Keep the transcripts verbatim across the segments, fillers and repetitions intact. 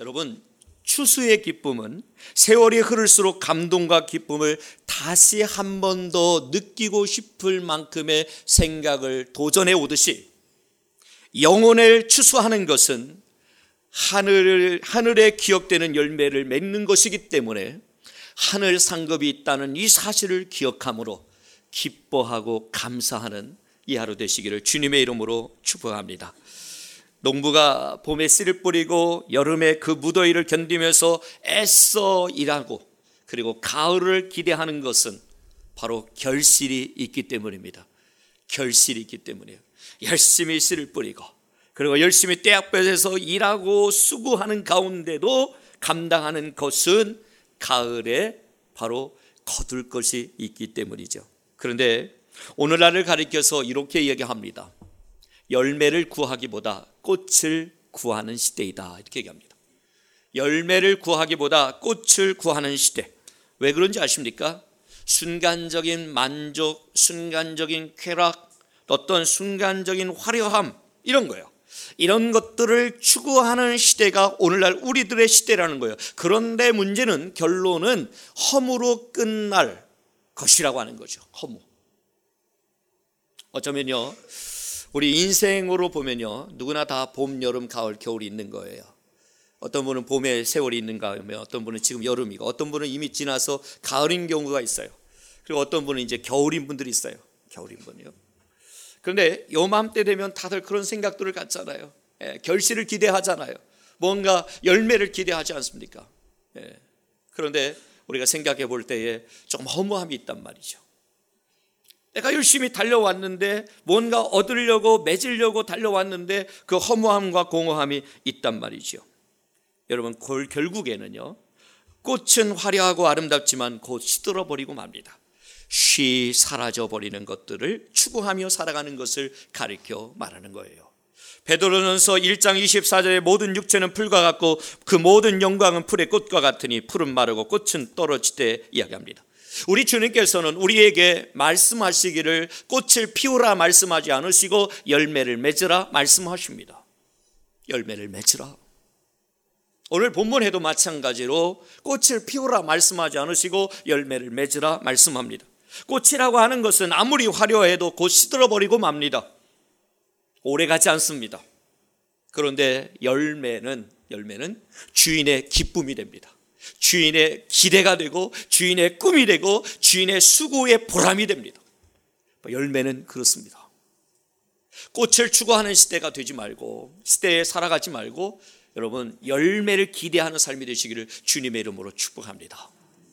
여러분, 추수의 기쁨은 세월이 흐를수록 감동과 기쁨을 다시 한 번 더 느끼고 싶을 만큼의 생각을 도전해 오듯이, 영혼을 추수하는 것은 하늘, 하늘에 기억되는 열매를 맺는 것이기 때문에 하늘 상급이 있다는 이 사실을 기억함으로 기뻐하고 감사하는 이 하루 되시기를 주님의 이름으로 축복합니다. 농부가 봄에 씨를 뿌리고 여름에 그 무더위를 견디면서 애써 일하고 그리고 가을을 기대하는 것은 바로 결실이 있기 때문입니다. 결실이 있기 때문이에요. 열심히 씨를 뿌리고 그리고 열심히 떼약볕에서 일하고 수고하는 가운데도 감당하는 것은 가을에 바로 거둘 것이 있기 때문이죠. 그런데 오늘날을 가리켜서 이렇게 이야기합니다. 열매를 구하기보다 꽃을 구하는 시대이다, 이렇게 얘기합니다. 열매를 구하기보다 꽃을 구하는 시대. 왜 그런지 아십니까? 순간적인 만족, 순간적인 쾌락, 어떤 순간적인 화려함, 이런 거예요. 이런 것들을 추구하는 시대가 오늘날 우리들의 시대라는 거예요. 그런데 문제는, 결론은 허무로 끝날 것이라고 하는 거죠. 허무. 어쩌면요, 우리 인생으로 보면요, 누구나 다 봄, 여름, 가을, 겨울이 있는 거예요. 어떤 분은 봄에 세월이 있는가 하면 어떤 분은 지금 여름이고 어떤 분은 이미 지나서 가을인 경우가 있어요. 그리고 어떤 분은 이제 겨울인 분들이 있어요. 겨울인 분이요. 그런데 요맘때 되면 다들 그런 생각들을 갖잖아요. 예, 결실을 기대하잖아요. 뭔가 열매를 기대하지 않습니까? 예, 그런데 우리가 생각해 볼 때에 좀 허무함이 있단 말이죠. 내가 열심히 달려왔는데, 뭔가 얻으려고 맺으려고 달려왔는데 그 허무함과 공허함이 있단 말이죠. 여러분, 결국에는요, 꽃은 화려하고 아름답지만 곧 시들어버리고 맙니다. 쉬 사라져버리는 것들을 추구하며 살아가는 것을 가리켜 말하는 거예요. 베드로전서 일 장 이십사 절에 모든 육체는 풀과 같고 그 모든 영광은 풀의 꽃과 같으니 풀은 마르고 꽃은 떨어지되 이야기합니다. 우리 주님께서는 우리에게 말씀하시기를 꽃을 피우라 말씀하지 않으시고 열매를 맺으라 말씀하십니다. 열매를 맺으라. 오늘 본문에도 마찬가지로 꽃을 피우라 말씀하지 않으시고 열매를 맺으라 말씀합니다. 꽃이라고 하는 것은 아무리 화려해도 곧 시들어버리고 맙니다. 오래가지 않습니다. 그런데 열매는 열매는 주인의 기쁨이 됩니다. 주인의 기대가 되고 주인의 꿈이 되고 주인의 수고의 보람이 됩니다. 열매는 그렇습니다. 꽃을 추구하는 시대가 되지 말고, 시대에 살아가지 말고, 여러분, 열매를 기대하는 삶이 되시기를 주님의 이름으로 축복합니다.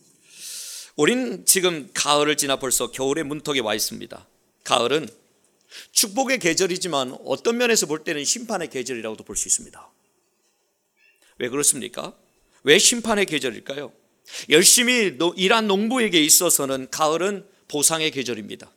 우린 지금 가을을 지나 벌써 겨울의 문턱에 와 있습니다. 가을은 축복의 계절이지만 어떤 면에서 볼 때는 심판의 계절이라고도 볼 수 있습니다. 왜 그렇습니까? 왜 심판의 계절일까요? 열심히 일한 농부에게 있어서는 가을은 보상의 계절입니다.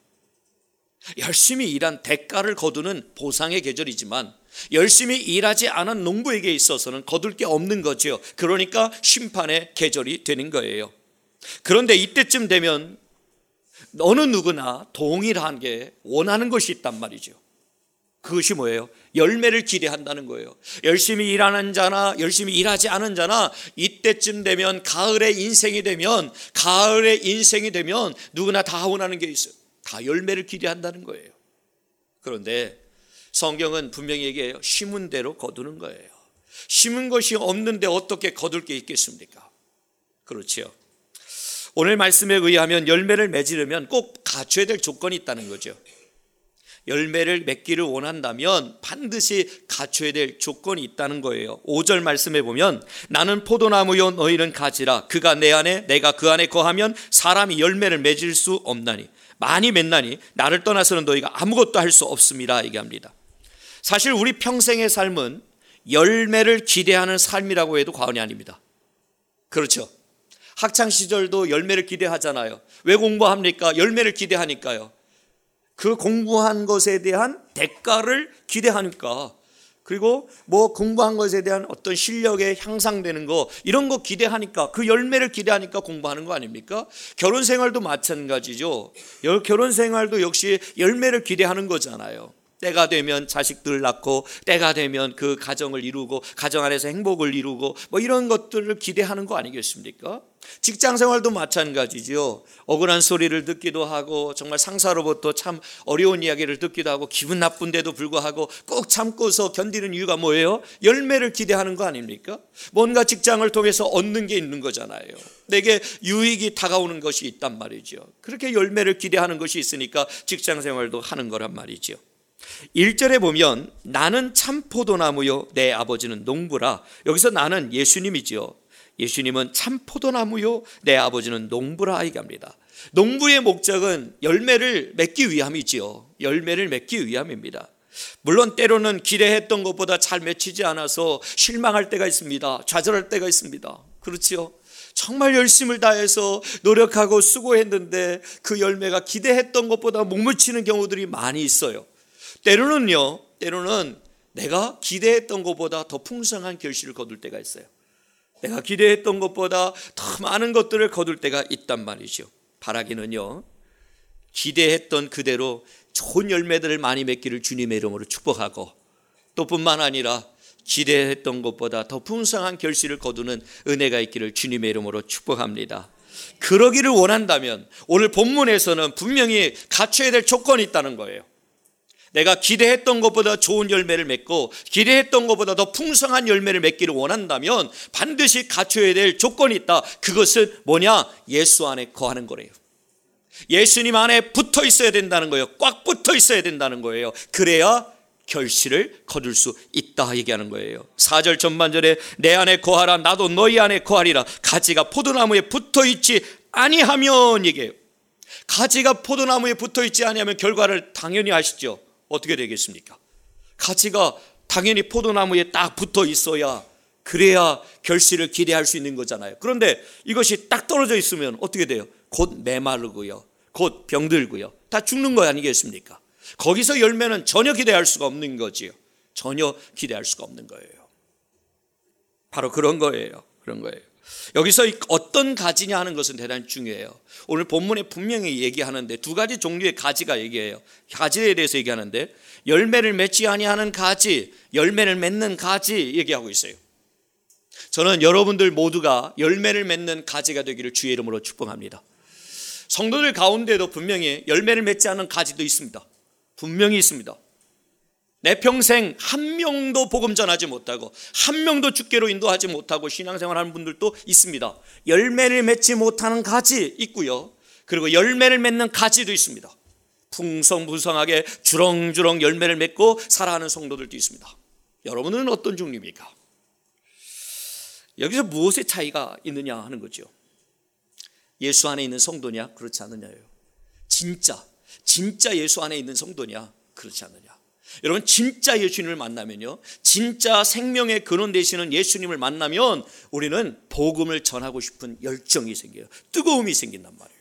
열심히 일한 대가를 거두는 보상의 계절이지만 열심히 일하지 않은 농부에게 있어서는 거둘 게 없는 거죠. 그러니까 심판의 계절이 되는 거예요. 그런데 이때쯤 되면 어느 누구나 동일한 게 원하는 것이 있단 말이죠. 그것이 뭐예요? 열매를 기대한다는 거예요. 열심히 일하는 자나 열심히 일하지 않은 자나 이때쯤 되면, 가을의 인생이 되면, 가을의 인생이 되면 누구나 다 원하는 게 있어요. 다 열매를 기대한다는 거예요. 그런데 성경은 분명히 얘기해요. 심은 대로 거두는 거예요. 심은 것이 없는데 어떻게 거둘 게 있겠습니까? 그렇죠. 오늘 말씀에 의하면 열매를 맺으려면 꼭 갖춰야 될 조건이 있다는 거죠. 열매를 맺기를 원한다면 반드시 갖춰야 될 조건이 있다는 거예요. 오 절 말씀에 보면 나는 포도나무요 너희는 가지라. 그가 내 안에 내가 그 안에 거하면 사람이 열매를 맺을 수 없나니 많이 맺나니 나를 떠나서는 너희가 아무것도 할 수 없음이라 얘기합니다. 사실 우리 평생의 삶은 열매를 기대하는 삶이라고 해도 과언이 아닙니다. 그렇죠. 학창시절도 열매를 기대하잖아요. 왜 공부합니까? 열매를 기대하니까요. 그 공부한 것에 대한 대가를 기대하니까, 그리고 뭐 공부한 것에 대한 어떤 실력에 향상되는 거, 이런 거 기대하니까, 그 열매를 기대하니까 공부하는 거 아닙니까? 결혼 생활도 마찬가지죠. 결혼 생활도 역시 열매를 기대하는 거잖아요. 때가 되면 자식들 낳고 때가 되면 그 가정을 이루고 가정 안에서 행복을 이루고 뭐 이런 것들을 기대하는 거 아니겠습니까? 직장 생활도 마찬가지죠. 억울한 소리를 듣기도 하고 정말 상사로부터 참 어려운 이야기를 듣기도 하고 기분 나쁜데도 불구하고 꼭 참고서 견디는 이유가 뭐예요? 열매를 기대하는 거 아닙니까? 뭔가 직장을 통해서 얻는 게 있는 거잖아요. 내게 유익이 다가오는 것이 있단 말이죠. 그렇게 열매를 기대하는 것이 있으니까 직장 생활도 하는 거란 말이죠. 일 절에 보면 나는 참 포도나무요 내 아버지는 농부라. 여기서 나는 예수님이지요. 예수님은 참 포도나무요 내 아버지는 농부라 얘기합니다. 농부의 목적은 열매를 맺기 위함이지요. 열매를 맺기 위함입니다. 물론 때로는 기대했던 것보다 잘 맺히지 않아서 실망할 때가 있습니다. 좌절할 때가 있습니다. 그렇지요. 정말 열심을 다해서 노력하고 수고했는데 그 열매가 기대했던 것보다 못 맺히는 경우들이 많이 있어요. 때로는요, 때로는 내가 기대했던 것보다 더 풍성한 결실을 거둘 때가 있어요. 내가 기대했던 것보다 더 많은 것들을 거둘 때가 있단 말이죠. 바라기는요, 기대했던 그대로 좋은 열매들을 많이 맺기를 주님의 이름으로 축복하고, 또 뿐만 아니라 기대했던 것보다 더 풍성한 결실을 거두는 은혜가 있기를 주님의 이름으로 축복합니다. 그러기를 원한다면 오늘 본문에서는 분명히 갖춰야 될 조건이 있다는 거예요. 내가 기대했던 것보다 좋은 열매를 맺고 기대했던 것보다 더 풍성한 열매를 맺기를 원한다면 반드시 갖춰야 될 조건이 있다. 그것은 뭐냐? 예수 안에 거하는 거래요. 예수님 안에 붙어 있어야 된다는 거예요. 꽉 붙어 있어야 된다는 거예요. 그래야 결실을 거둘 수 있다 얘기하는 거예요. 사 절 전반절에 내 안에 거하라 나도 너희 안에 거하리라. 가지가 포도나무에 붙어 있지 아니하면 얘기해요. 가지가 포도나무에 붙어 있지 아니하면 결과를 당연히 아시죠? 어떻게 되겠습니까? 가지가 당연히 포도나무에 딱 붙어 있어야, 그래야 결실을 기대할 수 있는 거잖아요. 그런데 이것이 딱 떨어져 있으면 어떻게 돼요? 곧 메마르고요, 곧 병들고요, 다 죽는 거 아니겠습니까? 거기서 열매는 전혀 기대할 수가 없는 거지요. 전혀 기대할 수가 없는 거예요. 바로 그런 거예요. 그런 거예요. 여기서 어떤 가지냐 하는 것은 대단히 중요해요. 오늘 본문에 분명히 얘기하는데 두 가지 종류의 가지가 얘기해요. 가지에 대해서 얘기하는데 열매를 맺지 아니하는 가지, 열매를 맺는 가지 얘기하고 있어요. 저는 여러분들 모두가 열매를 맺는 가지가 되기를 주의 이름으로 축복합니다. 성도들 가운데도 분명히 열매를 맺지 않는 가지도 있습니다. 분명히 있습니다. 내 평생 한 명도 복음 전하지 못하고 한 명도 주께로 인도하지 못하고 신앙생활하는 분들도 있습니다. 열매를 맺지 못하는 가지 있고요, 그리고 열매를 맺는 가지도 있습니다. 풍성부성하게 주렁주렁 열매를 맺고 살아가는 성도들도 있습니다. 여러분은 어떤 종류입니까? 여기서 무엇의 차이가 있느냐 하는 거죠. 예수 안에 있는 성도냐 그렇지 않느냐예요. 진짜 진짜 예수 안에 있는 성도냐 그렇지 않느냐. 여러분, 진짜 예수님을 만나면요, 진짜 생명의 근원 되시는 예수님을 만나면 우리는 복음을 전하고 싶은 열정이 생겨요. 뜨거움이 생긴단 말이에요.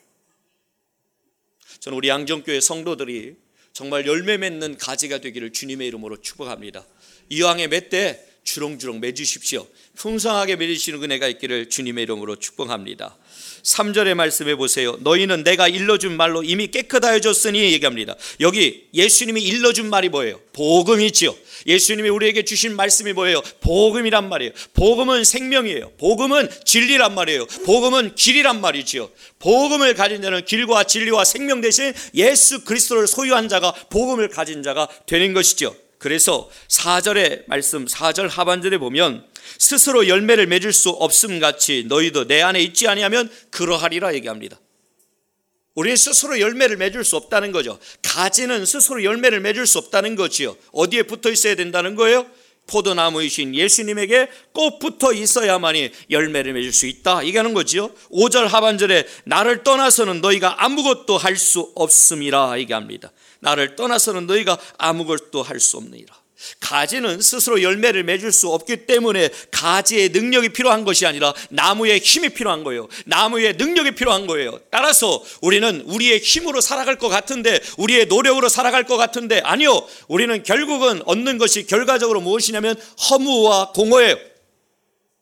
저는 우리 양정교회 성도들이 정말 열매 맺는 가지가 되기를 주님의 이름으로 축복합니다. 이왕에 맺되 주렁주렁 맺으십시오. 풍성하게 맺으시는 은혜가 있기를 주님의 이름으로 축복합니다. 삼 절의 말씀해 보세요. 너희는 내가 일러준 말로 이미 깨끗하여 졌으니 얘기합니다. 여기 예수님이 일러준 말이 뭐예요? 복음이지요. 예수님이 우리에게 주신 말씀이 뭐예요? 복음이란 말이에요. 복음은 생명이에요. 복음은 진리란 말이에요. 복음은 길이란 말이지요. 복음을 가진 자는 길과 진리와 생명 대신 예수 그리스도를 소유한 자가 복음을 가진 자가 되는 것이죠. 그래서 사 절의 말씀, 사 절 하반절에 보면 스스로 열매를 맺을 수 없음 같이 너희도 내 안에 있지 아니하면 그러하리라 얘기합니다. 우리는 스스로 열매를 맺을 수 없다는 거죠. 가지는 스스로 열매를 맺을 수 없다는 거지요. 어디에 붙어 있어야 된다는 거예요? 포도나무이신 예수님에게 꼭 붙어 있어야만이 열매를 맺을 수 있다 얘기하는 거지요. 오 절 하반절에 나를 떠나서는 너희가 아무것도 할 수 없음이라 얘기합니다. 나를 떠나서는 너희가 아무것도 할 수 없느니라. 가지는 스스로 열매를 맺을 수 없기 때문에 가지의 능력이 필요한 것이 아니라 나무의 힘이 필요한 거예요. 나무의 능력이 필요한 거예요. 따라서 우리는 우리의 힘으로 살아갈 것 같은데, 우리의 노력으로 살아갈 것 같은데, 아니요, 우리는 결국은 얻는 것이 결과적으로 무엇이냐면 허무와 공허예요.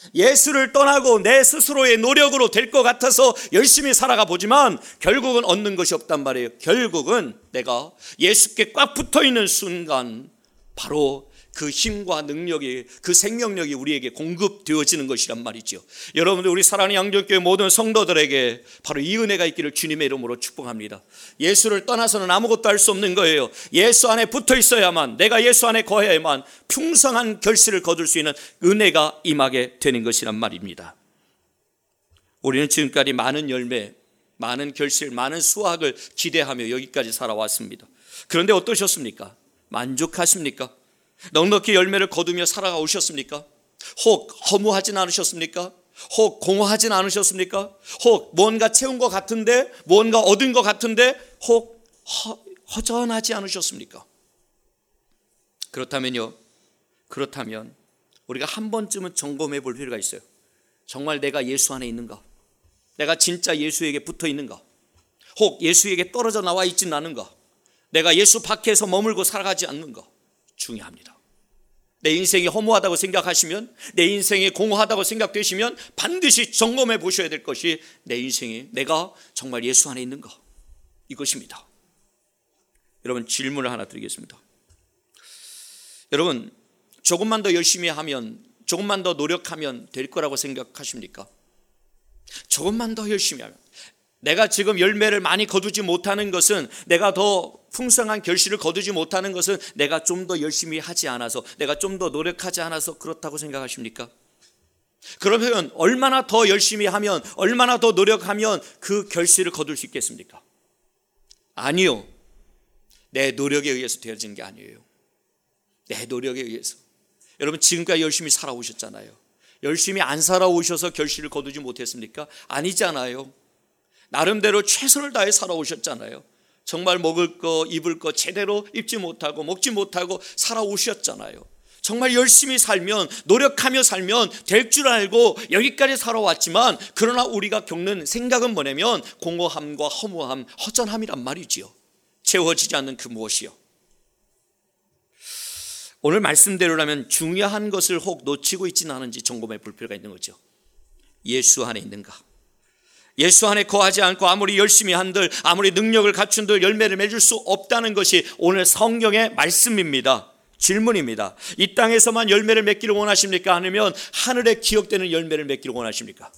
예수를 떠나고 내 스스로의 노력으로 될 것 같아서 열심히 살아가 보지만 결국은 얻는 것이 없단 말이에요. 결국은 내가 예수께 꽉 붙어 있는 순간 바로 그 힘과 능력이, 그 생명력이 우리에게 공급되어지는 것이란 말이죠. 여러분들, 우리 사랑하는 양정교회 모든 성도들에게 바로 이 은혜가 있기를 주님의 이름으로 축복합니다. 예수를 떠나서는 아무것도 할 수 없는 거예요. 예수 안에 붙어 있어야만, 내가 예수 안에 거해야만 풍성한 결실을 거둘 수 있는 은혜가 임하게 되는 것이란 말입니다. 우리는 지금까지 많은 열매, 많은 결실, 많은 수확을 기대하며 여기까지 살아왔습니다. 그런데 어떠셨습니까? 만족하십니까? 넉넉히 열매를 거두며 살아가 오셨습니까? 혹 허무하진 않으셨습니까? 혹 공허하진 않으셨습니까? 혹 뭔가 채운 것 같은데, 뭔가 얻은 것 같은데 혹 허, 허전하지 않으셨습니까? 그렇다면요, 그렇다면 우리가 한 번쯤은 점검해 볼 필요가 있어요. 정말 내가 예수 안에 있는가? 내가 진짜 예수에게 붙어 있는가? 혹 예수에게 떨어져 나와 있지는 않은가? 내가 예수 밖에서 머물고 살아가지 않는가? 중요합니다. 내 인생이 허무하다고 생각하시면, 내 인생이 공허하다고 생각되시면 반드시 점검해 보셔야 될 것이 내 인생이 내가 정말 예수 안에 있는가? 이것입니다. 여러분, 질문을 하나 드리겠습니다. 여러분, 조금만 더 열심히 하면, 조금만 더 노력하면 될 거라고 생각하십니까? 조금만 더 열심히 하면, 내가 지금 열매를 많이 거두지 못하는 것은, 내가 더 풍성한 결실을 거두지 못하는 것은 내가 좀 더 열심히 하지 않아서, 내가 좀 더 노력하지 않아서 그렇다고 생각하십니까? 그러면 얼마나 더 열심히 하면, 얼마나 더 노력하면 그 결실을 거둘 수 있겠습니까? 아니요. 내 노력에 의해서 되어진 게 아니에요. 내 노력에 의해서. 여러분, 지금까지 열심히 살아오셨잖아요. 열심히 안 살아오셔서 결실을 거두지 못했습니까? 아니잖아요. 나름대로 최선을 다해 살아오셨잖아요. 정말 먹을 거, 입을 거 제대로 입지 못하고 먹지 못하고 살아오셨잖아요. 정말 열심히 살면, 노력하며 살면 될 줄 알고 여기까지 살아왔지만, 그러나 우리가 겪는 생각은 뭐냐면 공허함과 허무함, 허전함이란 말이지요. 채워지지 않는 그 무엇이요. 오늘 말씀대로라면 중요한 것을 혹 놓치고 있지는 않은지 점검해 볼 필요가 있는 거죠. 예수 안에 있는가? 예수 안에 거하지 않고 아무리 열심히 한들, 아무리 능력을 갖춘들 열매를 맺을 수 없다는 것이 오늘 성경의 말씀입니다. 질문입니다. 이 땅에서만 열매를 맺기를 원하십니까? 아니면 하늘에 기억되는 열매를 맺기를 원하십니까?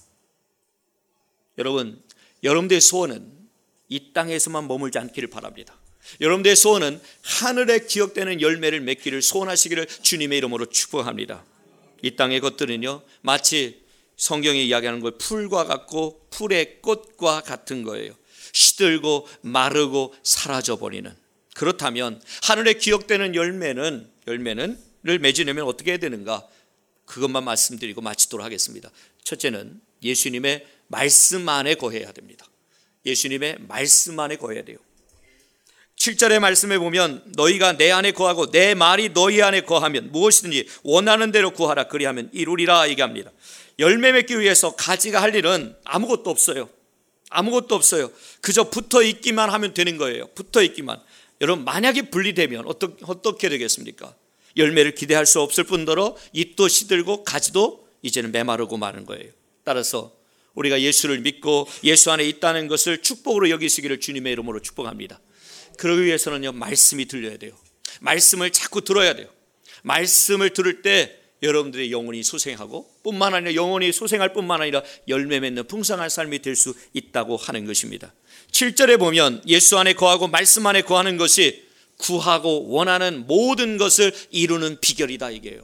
여러분, 여러분들의 소원은 이 땅에서만 머물지 않기를 바랍니다. 여러분들의 소원은 하늘에 기억되는 열매를 맺기를 소원하시기를 주님의 이름으로 축복합니다. 이 땅의 것들은요, 마치 성경이 이야기하는 걸 풀과 같고 풀의 꽃과 같은 거예요. 시들고 마르고 사라져버리는. 그렇다면 하늘에 기억되는 열매는 열매는 를 맺으려면 어떻게 해야 되는가? 그것만 말씀드리고 마치도록 하겠습니다. 첫째는 예수님의 말씀 안에 거해야 됩니다. 예수님의 말씀 안에 거해야 돼요. 칠 절의 말씀에 보면 너희가 내 안에 거하고 내 말이 너희 안에 거하면 무엇이든지 원하는 대로 구하라 그리하면 이루리라 얘기합니다. 열매 맺기 위해서 가지가 할 일은 아무것도 없어요. 아무것도 없어요. 그저 붙어 있기만 하면 되는 거예요. 붙어 있기만. 여러분, 만약에 분리되면 어떻게, 어떻게 되겠습니까? 열매를 기대할 수 없을 뿐더러 잎도 시들고 가지도 이제는 메마르고 마는 거예요. 따라서 우리가 예수를 믿고 예수 안에 있다는 것을 축복으로 여기시기를 주님의 이름으로 축복합니다. 그러기 위해서는요, 말씀이 들려야 돼요. 말씀을 자꾸 들어야 돼요. 말씀을 들을 때 여러분들의 영혼이 소생하고 뿐만 아니라 영혼이 소생할 뿐만 아니라 열매 맺는 풍성한 삶이 될 수 있다고 하는 것입니다. 칠 절에 보면 예수 안에 거하고 말씀 안에 거하는 것이 구하고 원하는 모든 것을 이루는 비결이다 이게요.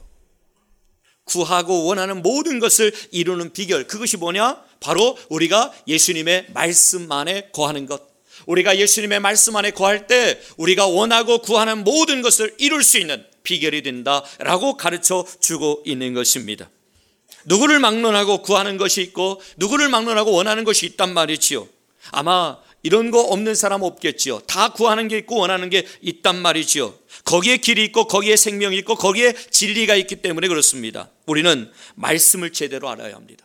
구하고 원하는 모든 것을 이루는 비결, 그것이 뭐냐? 바로 우리가 예수님의 말씀 안에 거하는 것. 우리가 예수님의 말씀 안에 거할 때 우리가 원하고 구하는 모든 것을 이룰 수 있는 비결이 된다라고 가르쳐 주고 있는 것입니다. 누구를 막론하고 구하는 것이 있고 누구를 막론하고 원하는 것이 있단 말이지요. 아마 이런 거 없는 사람 없겠지요. 다 구하는 게 있고 원하는 게 있단 말이지요. 거기에 길이 있고 거기에 생명이 있고 거기에 진리가 있기 때문에 그렇습니다. 우리는 말씀을 제대로 알아야 합니다.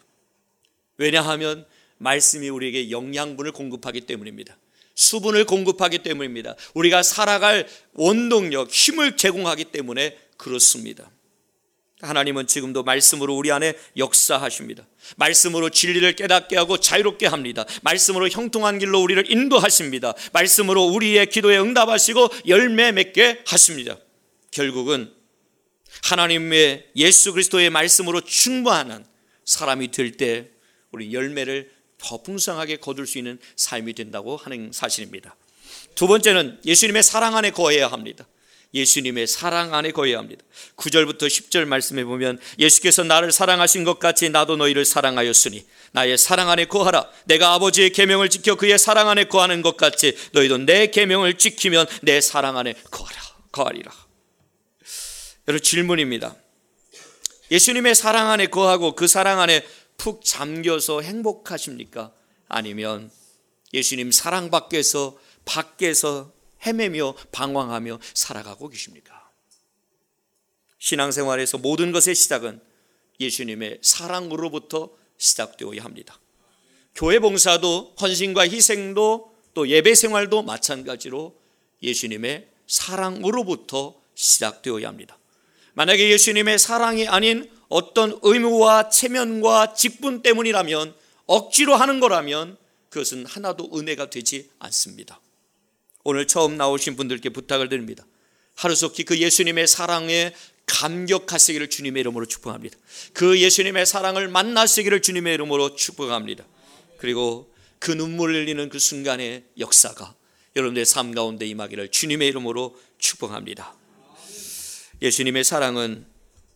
왜냐하면 말씀이 우리에게 영양분을 공급하기 때문입니다. 수분을 공급하기 때문입니다. 우리가 살아갈 원동력, 힘을 제공하기 때문에 그렇습니다. 하나님은 지금도 말씀으로 우리 안에 역사하십니다. 말씀으로 진리를 깨닫게 하고 자유롭게 합니다. 말씀으로 형통한 길로 우리를 인도하십니다. 말씀으로 우리의 기도에 응답하시고 열매 맺게 하십니다. 결국은 하나님의 예수 그리스도의 말씀으로 충만한 사람이 될 때 우리 열매를 더 풍성하게 거둘 수 있는 삶이 된다고 하는 사실입니다. 두 번째는 예수님의 사랑 안에 거해야 합니다. 예수님의 사랑 안에 거해야 합니다. 구 절부터 십 절 말씀에 보면 예수께서 나를 사랑하신 것 같이 나도 너희를 사랑하였으니 나의 사랑 안에 거하라. 내가 아버지의 계명을 지켜 그의 사랑 안에 거하는 것 같이 너희도 내 계명을 지키면 내 사랑 안에 거하라, 거하리라. 여러분, 질문입니다. 예수님의 사랑 안에 거하고 그 사랑 안에 푹 잠겨서 행복하십니까? 아니면 예수님 사랑 밖에서 밖에서 헤매며 방황하며 살아가고 계십니까? 신앙생활에서 모든 것의 시작은 예수님의 사랑으로부터 시작되어야 합니다. 교회 봉사도 헌신과 희생도 또 예배 생활도 마찬가지로 예수님의 사랑으로부터 시작되어야 합니다. 만약에 예수님의 사랑이 아닌 어떤 의무와 체면과 직분 때문이라면, 억지로 하는 거라면 그것은 하나도 은혜가 되지 않습니다. 오늘 처음 나오신 분들께 부탁을 드립니다. 하루속히 그 예수님의 사랑에 감격하시기를 주님의 이름으로 축복합니다. 그 예수님의 사랑을 만나시기를 주님의 이름으로 축복합니다. 그리고 그 눈물을 흘리는 그 순간의 역사가 여러분들의 삶 가운데 임하기를 주님의 이름으로 축복합니다. 예수님의 사랑은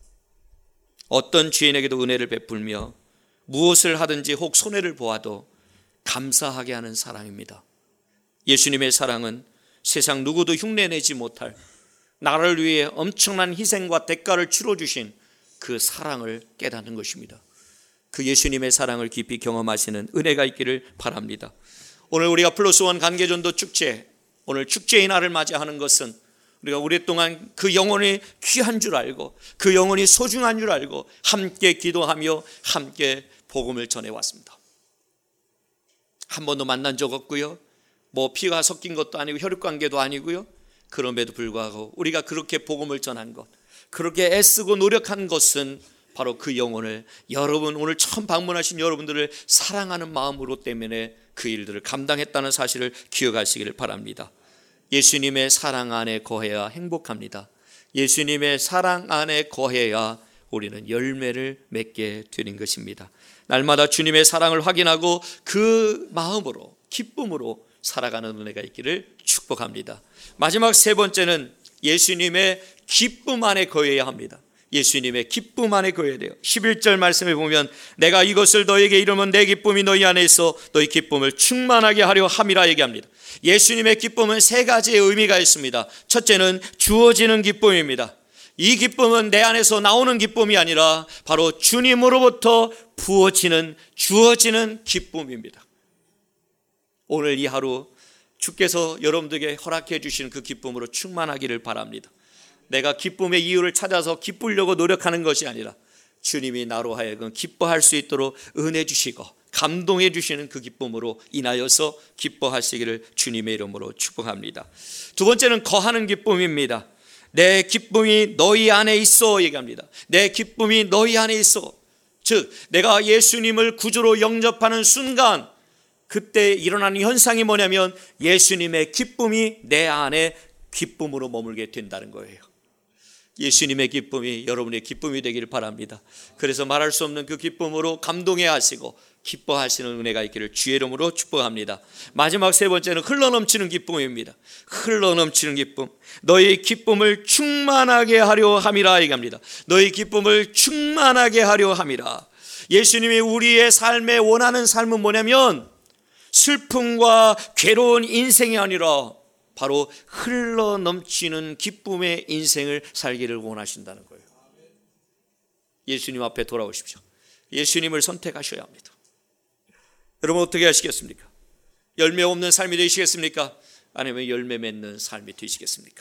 어떤 죄인에게도 은혜를 베풀며 무엇을 하든지 혹 손해를 보아도 감사하게 하는 사랑입니다. 예수님의 사랑은 세상 누구도 흉내내지 못할 나를 위해 엄청난 희생과 대가를 치러주신 그 사랑을 깨닫는 것입니다. 그 예수님의 사랑을 깊이 경험하시는 은혜가 있기를 바랍니다. 오늘 우리가 플러스원 간계전도 축제, 오늘 축제의 날을 맞이하는 것은 우리가 오랫동안 그 영혼이 귀한 줄 알고 그 영혼이 소중한 줄 알고 함께 기도하며 함께 복음을 전해왔습니다. 한 번도 만난 적 없고요, 뭐 피가 섞인 것도 아니고 혈육관계도 아니고요, 그럼에도 불구하고 우리가 그렇게 복음을 전한 것, 그렇게 애쓰고 노력한 것은 바로 그 영혼을, 여러분 오늘 처음 방문하신 여러분들을 사랑하는 마음으로 때문에 그 일들을 감당했다는 사실을 기억하시기를 바랍니다. 예수님의 사랑 안에 거해야 행복합니다. 예수님의 사랑 안에 거해야 우리는 열매를 맺게 되는 것입니다. 날마다 주님의 사랑을 확인하고 그 마음으로, 기쁨으로 살아가는 은혜가 있기를 축복합니다. 마지막 세 번째는 예수님의 기쁨 안에 거해야 합니다. 예수님의 기쁨 안에 거해야 돼요. 십일 절 말씀에 보면 내가 이것을 너에게 이르면 내 기쁨이 너희 안에 있어 너희 기쁨을 충만하게 하려 함이라 얘기합니다. 예수님의 기쁨은 세 가지의 의미가 있습니다. 첫째는 주어지는 기쁨입니다. 이 기쁨은 내 안에서 나오는 기쁨이 아니라 바로 주님으로부터 부어지는, 주어지는 기쁨입니다. 오늘 이 하루 주께서 여러분들에게 허락해 주시는 그 기쁨으로 충만하기를 바랍니다. 내가 기쁨의 이유를 찾아서 기쁘려고 노력하는 것이 아니라 주님이 나로 하여금 기뻐할 수 있도록 은혜 주시고 감동해 주시는 그 기쁨으로 인하여서 기뻐하시기를 주님의 이름으로 축복합니다. 두 번째는 거하는 기쁨입니다. 내 기쁨이 너희 안에 있어 얘기합니다. 내 기쁨이 너희 안에 있어. 즉 내가 예수님을 구주로 영접하는 순간 그때 일어나는 현상이 뭐냐면 예수님의 기쁨이 내 안에 기쁨으로 머물게 된다는 거예요. 예수님의 기쁨이 여러분의 기쁨이 되기를 바랍니다. 그래서 말할 수 없는 그 기쁨으로 감동해 하시고 기뻐하시는 은혜가 있기를 주의 이름으로 축복합니다. 마지막 세 번째는 흘러넘치는 기쁨입니다. 흘러넘치는 기쁨. 너희 기쁨을 충만하게 하려 함이라 얘기합니다. 너희 기쁨을 충만하게 하려 함이라. 예수님이 우리의 삶에 원하는 삶은 뭐냐면 슬픔과 괴로운 인생이 아니라 바로 흘러넘치는 기쁨의 인생을 살기를 원하신다는 거예요. 예수님 앞에 돌아오십시오. 예수님을 선택하셔야 합니다. 여러분 어떻게 하시겠습니까? 열매 없는 삶이 되시겠습니까? 아니면 열매 맺는 삶이 되시겠습니까?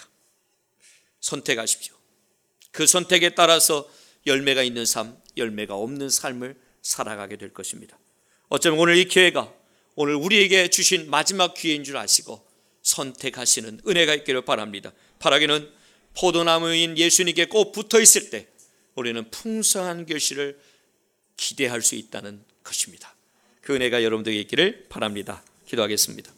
선택하십시오. 그 선택에 따라서 열매가 있는 삶, 열매가 없는 삶을 살아가게 될 것입니다. 어쩌면 오늘 이 기회가 오늘 우리에게 주신 마지막 기회인 줄 아시고 선택하시는 은혜가 있기를 바랍니다. 바라기는 포도나무인 예수님께 꼭 붙어 있을 때 우리는 풍성한 결실을 기대할 수 있다는 것입니다. 그 은혜가 여러분들에게 있기를 바랍니다. 기도하겠습니다.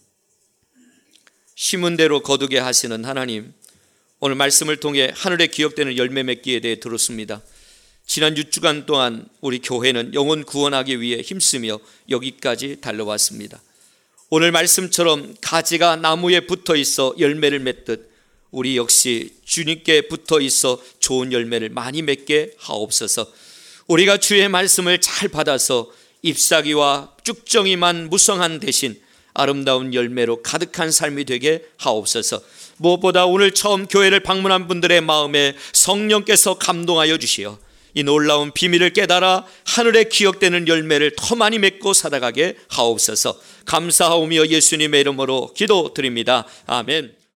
심은 대로 거두게 하시는 하나님, 오늘 말씀을 통해 하늘에 기억되는 열매 맺기에 대해 들었습니다. 지난 육 주간 동안 우리 교회는 영혼 구원하기 위해 힘쓰며 여기까지 달려왔습니다. 오늘 말씀처럼 가지가 나무에 붙어 있어 열매를 맺듯 우리 역시 주님께 붙어 있어 좋은 열매를 많이 맺게 하옵소서. 우리가 주의 말씀을 잘 받아서 잎사귀와 쭉정이만 무성한 대신 아름다운 열매로 가득한 삶이 되게 하옵소서. 무엇보다 오늘 처음 교회를 방문한 분들의 마음에 성령께서 감동하여 주시어 이 놀라운 비밀을 깨달아 하늘에 기억되는 열매를 더 많이 맺고 살아가게 하옵소서. 감사하오며 예수님의 이름으로 기도드립니다. 아멘.